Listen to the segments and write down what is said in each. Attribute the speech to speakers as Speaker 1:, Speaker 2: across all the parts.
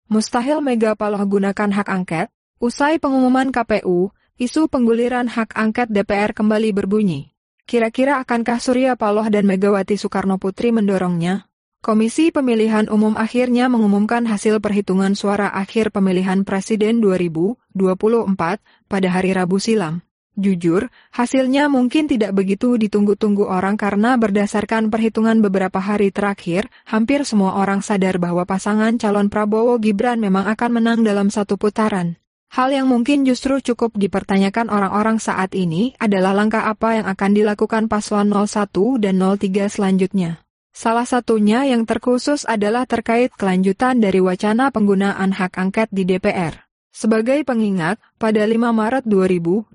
Speaker 1: Mustahil Mega Paloh gunakan hak angket? Usai pengumuman KPU, isu pengguliran hak angket DPR kembali berbunyi. Kira-kira akankah Surya Paloh dan Megawati Soekarnoputri mendorongnya? Komisi Pemilihan Umum akhirnya mengumumkan hasil perhitungan suara akhir pemilihan Presiden 2024 pada hari Rabu silam. Jujur, hasilnya mungkin tidak begitu ditunggu-tunggu orang karena berdasarkan perhitungan beberapa hari terakhir, hampir semua orang sadar bahwa pasangan calon Prabowo Gibran memang akan menang dalam satu putaran. Hal yang mungkin justru cukup dipertanyakan orang-orang saat ini adalah langkah apa yang akan dilakukan paslon 01 dan 03 selanjutnya. Salah satunya yang terkhusus adalah terkait kelanjutan dari wacana penggunaan hak angket di DPR. Sebagai pengingat, pada 5 Maret 2024,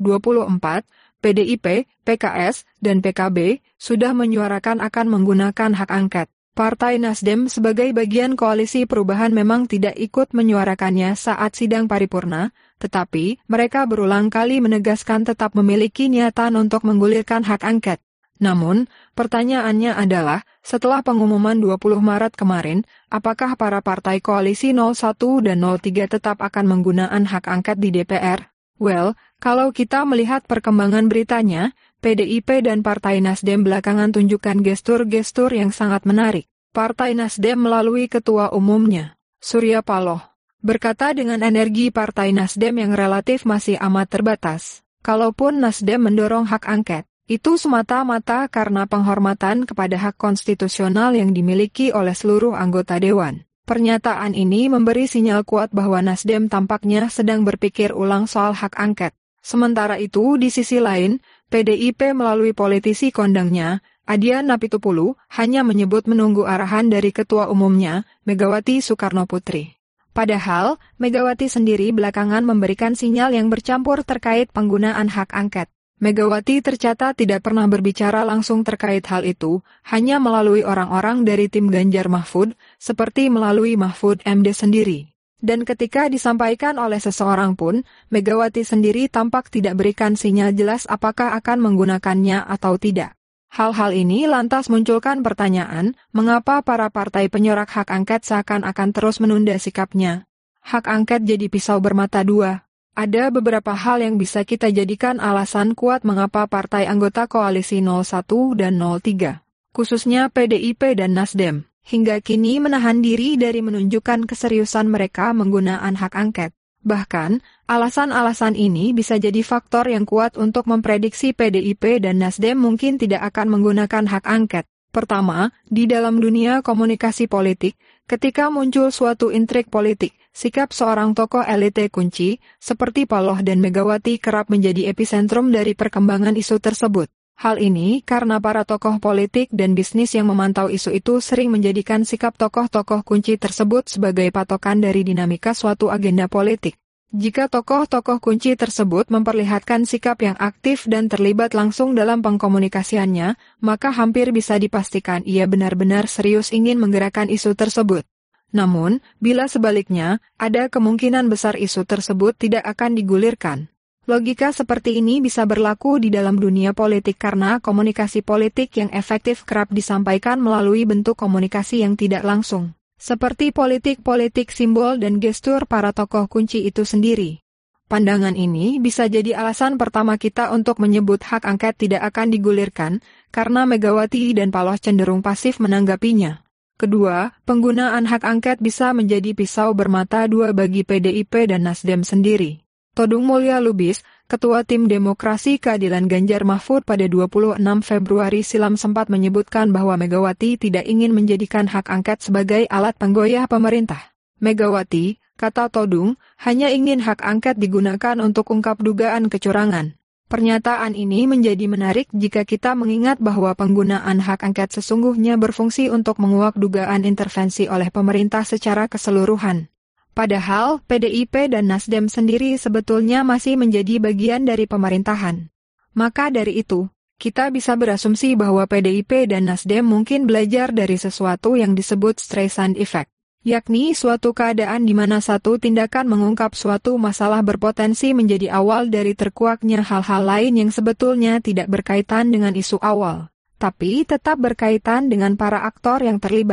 Speaker 1: PDIP, PKS, dan PKB sudah menyuarakan akan menggunakan hak angket. Partai Nasdem sebagai bagian koalisi perubahan memang tidak ikut menyuarakannya saat sidang paripurna, tetapi mereka berulang kali menegaskan tetap memiliki niatan untuk menggulirkan hak angket. Namun, pertanyaannya adalah, setelah pengumuman 20 Maret kemarin, apakah para partai koalisi 01 dan 03 tetap akan menggunakan hak angket di DPR? Well, kalau kita melihat perkembangan beritanya, PDIP dan Partai Nasdem belakangan tunjukkan gestur-gestur yang sangat menarik. Partai Nasdem melalui ketua umumnya, Surya Paloh, berkata dengan energi Partai Nasdem yang relatif masih amat terbatas. Kalaupun Nasdem mendorong hak angket, itu semata-mata karena penghormatan kepada hak konstitusional yang dimiliki oleh seluruh anggota Dewan. Pernyataan ini memberi sinyal kuat bahwa Nasdem tampaknya sedang berpikir ulang soal hak angket. Sementara itu, di sisi lain, PDIP melalui politisi kondangnya, Adian Apitupulu, hanya menyebut menunggu arahan dari ketua umumnya, Megawati Soekarnoputri. Padahal, Megawati sendiri belakangan memberikan sinyal yang bercampur terkait penggunaan hak angket. Megawati tercatat tidak pernah berbicara langsung terkait hal itu, hanya melalui orang-orang dari tim Ganjar Mahfud, seperti melalui Mahfud MD sendiri. Dan ketika disampaikan oleh seseorang pun, Megawati sendiri tampak tidak berikan sinyal jelas apakah akan menggunakannya atau tidak. Hal-hal ini lantas munculkan pertanyaan, mengapa para partai penyorak hak angket seakan-akan terus menunda sikapnya? Hak angket jadi pisau bermata dua. Ada beberapa hal yang bisa kita jadikan alasan kuat mengapa partai anggota koalisi 01 dan 03, khususnya PDIP dan Nasdem, hingga kini menahan diri dari menunjukkan keseriusan mereka menggunakan hak angket. Bahkan, alasan-alasan ini bisa jadi faktor yang kuat untuk memprediksi PDIP dan Nasdem mungkin tidak akan menggunakan hak angket. Pertama, di dalam dunia komunikasi politik, ketika muncul suatu intrik politik, sikap seorang tokoh elite kunci, seperti Paloh dan Megawati kerap menjadi epicentrum dari perkembangan isu tersebut. Hal ini karena para tokoh politik dan bisnis yang memantau isu itu sering menjadikan sikap tokoh-tokoh kunci tersebut sebagai patokan dari dinamika suatu agenda politik. Jika tokoh-tokoh kunci tersebut memperlihatkan sikap yang aktif dan terlibat langsung dalam pengkomunikasiannya, maka hampir bisa dipastikan ia benar-benar serius ingin menggerakkan isu tersebut. Namun, bila sebaliknya, ada kemungkinan besar isu tersebut tidak akan digulirkan. Logika seperti ini bisa berlaku di dalam dunia politik karena komunikasi politik yang efektif kerap disampaikan melalui bentuk komunikasi yang tidak langsung. Seperti politik-politik simbol dan gestur para tokoh kunci itu sendiri. Pandangan ini bisa jadi alasan pertama kita untuk menyebut hak angket tidak akan digulirkan, karena Megawati dan Paloh cenderung pasif menanggapinya. Kedua, penggunaan hak angket bisa menjadi pisau bermata dua bagi PDIP dan Nasdem sendiri. Todung Mulya Lubis, Ketua Tim Demokrasi Keadilan Ganjar Mahfud pada 26 Februari silam sempat menyebutkan bahwa Megawati tidak ingin menjadikan hak angket sebagai alat penggoyah pemerintah. Megawati, kata Todung, hanya ingin hak angket digunakan untuk ungkap dugaan kecurangan. Pernyataan ini menjadi menarik jika kita mengingat bahwa penggunaan hak angket sesungguhnya berfungsi untuk menguak dugaan intervensi oleh pemerintah secara keseluruhan. Padahal, PDIP dan Nasdem sendiri sebetulnya masih menjadi bagian dari pemerintahan. Maka dari itu, kita bisa berasumsi bahwa PDIP dan Nasdem mungkin belajar dari sesuatu yang disebut Streisand Effect, yakni suatu keadaan di mana satu tindakan mengungkap suatu masalah berpotensi menjadi awal dari terkuaknya hal-hal lain yang sebetulnya tidak berkaitan dengan isu awal, tapi tetap berkaitan dengan para aktor yang terlibat.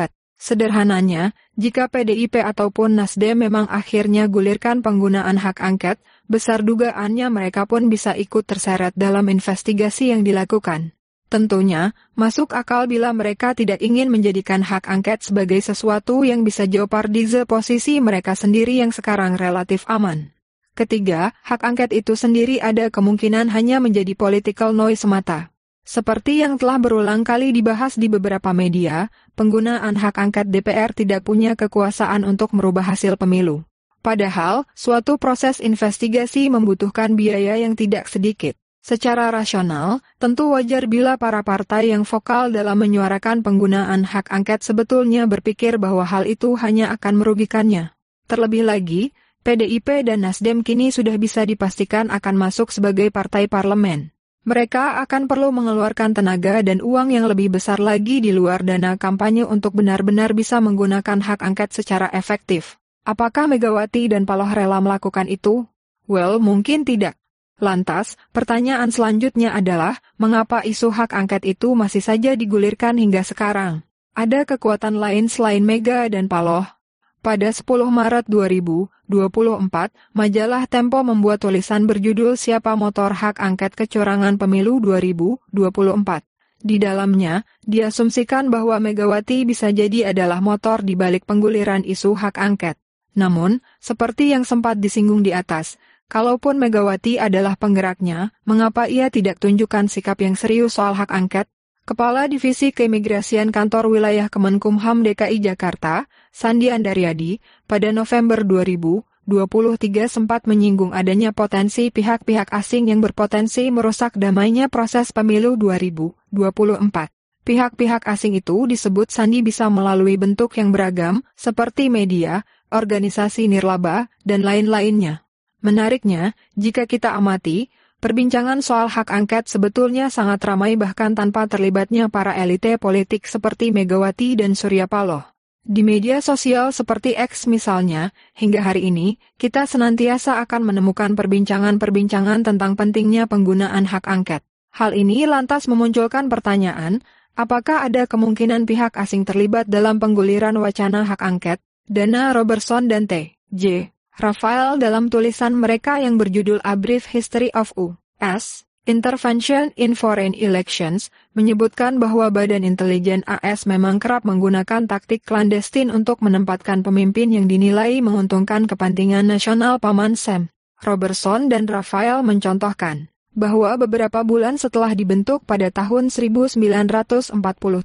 Speaker 1: Sederhananya, jika PDIP ataupun Nasdem memang akhirnya gulirkan penggunaan hak angket, besar dugaannya mereka pun bisa ikut terseret dalam investigasi yang dilakukan. Tentunya, masuk akal bila mereka tidak ingin menjadikan hak angket sebagai sesuatu yang bisa jeopardize posisi mereka sendiri yang sekarang relatif aman. Ketiga, hak angket itu sendiri ada kemungkinan hanya menjadi political noise semata. Seperti yang telah berulang kali dibahas di beberapa media, penggunaan hak angket DPR tidak punya kekuasaan untuk merubah hasil pemilu. Padahal, suatu proses investigasi membutuhkan biaya yang tidak sedikit. Secara rasional, tentu wajar bila para partai yang vokal dalam menyuarakan penggunaan hak angket sebetulnya berpikir bahwa hal itu hanya akan merugikannya. Terlebih lagi, PDIP dan Nasdem kini sudah bisa dipastikan akan masuk sebagai partai parlemen. Mereka akan perlu mengeluarkan tenaga dan uang yang lebih besar lagi di luar dana kampanye untuk benar-benar bisa menggunakan hak angket secara efektif. Apakah Megawati dan Paloh rela melakukan itu? Well, mungkin tidak. Lantas, pertanyaan selanjutnya adalah, mengapa isu hak angket itu masih saja digulirkan hingga sekarang? Ada kekuatan lain selain Mega dan Paloh? Pada 10 Maret 2024, majalah Tempo membuat tulisan berjudul Siapa Motor Hak Angket Kecurangan Pemilu 2024. Di dalamnya, diasumsikan bahwa Megawati bisa jadi adalah motor di balik pengguliran isu hak angket. Namun, seperti yang sempat disinggung di atas, kalaupun Megawati adalah penggeraknya, mengapa ia tidak tunjukkan sikap yang serius soal hak angket? Kepala Divisi Keimigrasian Kantor Wilayah Kemenkumham DKI Jakarta, Sandi Andaryadi, pada November 2023 sempat menyinggung adanya potensi pihak-pihak asing yang berpotensi merusak damainya proses pemilu 2024. Pihak-pihak asing itu disebut Sandi bisa melalui bentuk yang beragam, seperti media, organisasi nirlaba, dan lain-lainnya. Menariknya, jika kita amati, perbincangan soal hak angket sebetulnya sangat ramai bahkan tanpa terlibatnya para elite politik seperti Megawati dan Surya Paloh. Di media sosial seperti X misalnya, hingga hari ini, kita senantiasa akan menemukan perbincangan-perbincangan tentang pentingnya penggunaan hak angket. Hal ini lantas memunculkan pertanyaan, apakah ada kemungkinan pihak asing terlibat dalam pengguliran wacana hak angket? Dana Robertson dan T.J. Rafael dalam tulisan mereka yang berjudul A Brief History of U.S. Intervention in Foreign Elections, menyebutkan bahwa Badan Intelijen AS memang kerap menggunakan taktik klandestin untuk menempatkan pemimpin yang dinilai menguntungkan kepentingan nasional. Paman Sam Robertson dan Rafael mencontohkan bahwa beberapa bulan setelah dibentuk pada tahun 1947,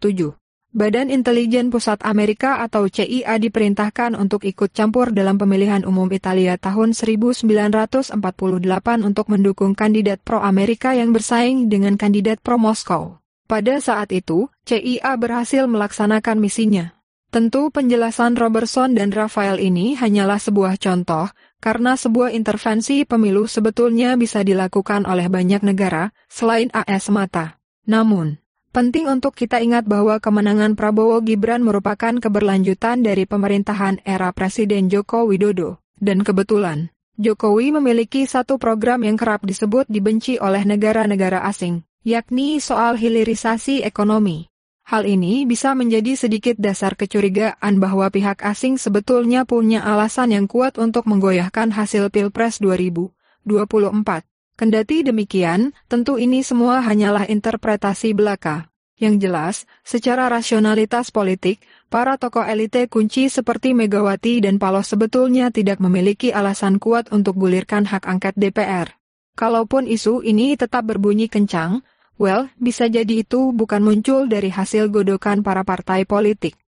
Speaker 1: Badan Intelijen Pusat Amerika atau CIA diperintahkan untuk ikut campur dalam pemilihan umum Italia tahun 1948 untuk mendukung kandidat pro-Amerika yang bersaing dengan kandidat pro-Moskow. Pada saat itu, CIA berhasil melaksanakan misinya. Tentu penjelasan Robertson dan Rafael ini hanyalah sebuah contoh, karena sebuah intervensi pemilu sebetulnya bisa dilakukan oleh banyak negara, selain AS semata. Namun, penting untuk kita ingat bahwa kemenangan Prabowo Gibran merupakan keberlanjutan dari pemerintahan era Presiden Joko Widodo. Dan kebetulan, Jokowi memiliki satu program yang kerap disebut dibenci oleh negara-negara asing, yakni soal hilirisasi ekonomi. Hal ini bisa menjadi sedikit dasar kecurigaan bahwa pihak asing sebetulnya punya alasan yang kuat untuk menggoyahkan hasil Pilpres 2024. Kendati demikian, tentu ini semua hanyalah interpretasi belaka. Yang jelas, secara rasionalitas politik, para tokoh elite kunci seperti Megawati dan Paloh sebetulnya tidak memiliki alasan kuat untuk gulirkan hak angket DPR. Kalaupun isu ini tetap berbunyi kencang, bisa jadi itu bukan muncul dari hasil godokan para partai politik.